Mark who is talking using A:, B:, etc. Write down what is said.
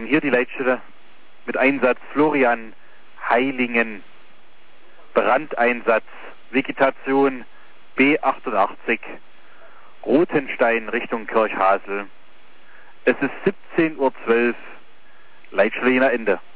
A: hier die Leitstelle mit Einsatz Florian Heilingen. Brandeinsatz, Vegetation B88, Rothenstein Richtung Kirchhasel. Es ist 17:12 Uhr, Leitstelle Jena Ende.